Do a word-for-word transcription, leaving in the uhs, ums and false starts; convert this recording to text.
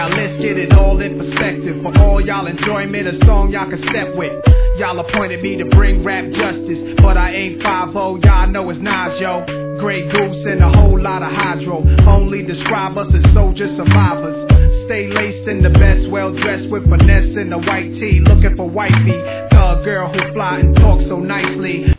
Now let's get it all in perspective. For all y'all enjoyment, a song y'all can step with. Y'all appointed me to bring rap justice, but I ain't five oh, y'all know it's Nas, yo. Grey Goose and a whole lot of hydro only describe us as soldier survivors. Stay laced in the best, well dressed with finesse in a white tee, looking for wifey, the girl who fly and talk so nicely.